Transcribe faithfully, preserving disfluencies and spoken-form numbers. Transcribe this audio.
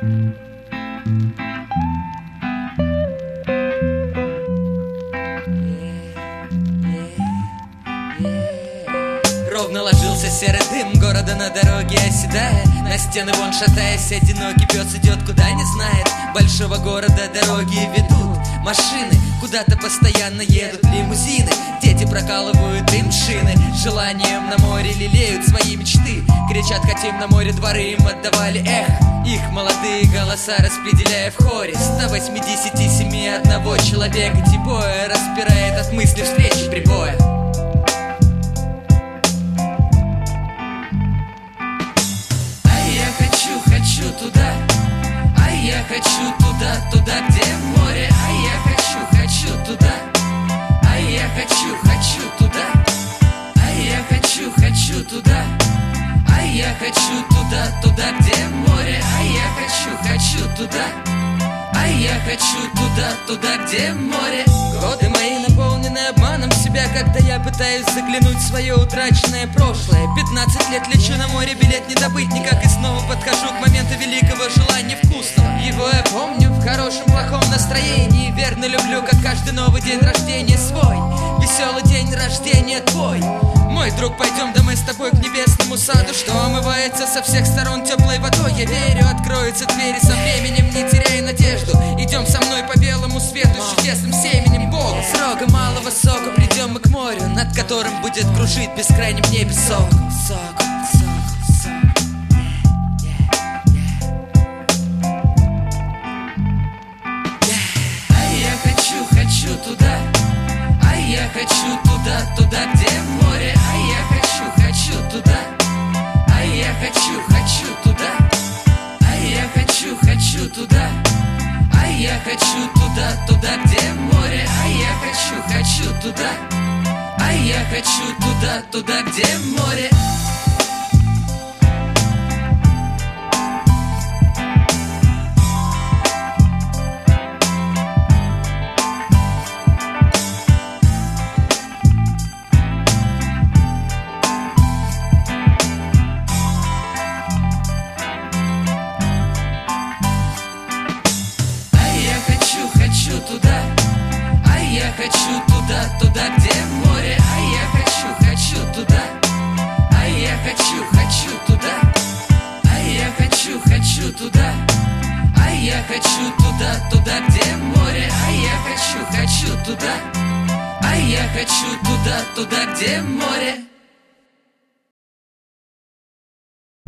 Ровно ложился серый дым города на дороге оседая. На стены вон шатаясь, одинокий пес идет куда не знает. Большого города дороги ведут машины, куда-то постоянно едут лимузины. Дети прокалывают им шины, желанием на море лелеют свои мечты. Кричат: хотим на море, дворы им отдавали эхо. Их молодые голоса распределяя в хоре. сто восемьдесят семь одного человека тибоя распирает от мысли встречи прибоя. Туда, а я хочу туда, туда, где море. А я хочу, хочу туда, а я хочу, хочу туда, а я хочу, хочу туда, а я хочу туда, туда, где море. А я хочу, хочу туда, а я хочу туда, туда, где море. Годы мои наполнены обманом себя, когда я пытаюсь заглянуть в свое утраченное прошлое. Пятнадцать лет лечу на море, билет не добыть никак. И снова подхожу к моменту великого желания вкусного. Его я помню в хорошем, плохом настроении. Верно люблю, как каждый новый день рождения свой. Веселый день рождения твой. Мой друг, пойдем, да мы с тобой к небесному саду, что омывается со всех сторон теплой водой. Я верю, откроются двери со временем, не теряй надежду. Идем со мной по белому свету с чудесным семенем Бога. С рога малого сока придем мы к морю, над которым будет кружить в бескрайнем небе сок. Сок, сок, сок. А я хочу, хочу туда, а я хочу туда, туда, где море. А я хочу, хочу туда, а я хочу, хочу туда, а я хочу, хочу туда, а я хочу туда, туда, где море. А я хочу, хочу туда, а я хочу туда, туда, где море. Хочу туда, туда, где море. А я хочу, хочу туда, а я хочу, хочу туда, а я хочу, хочу туда, а я хочу туда, туда, где море. А я хочу, хочу туда, а я хочу туда, туда, где море.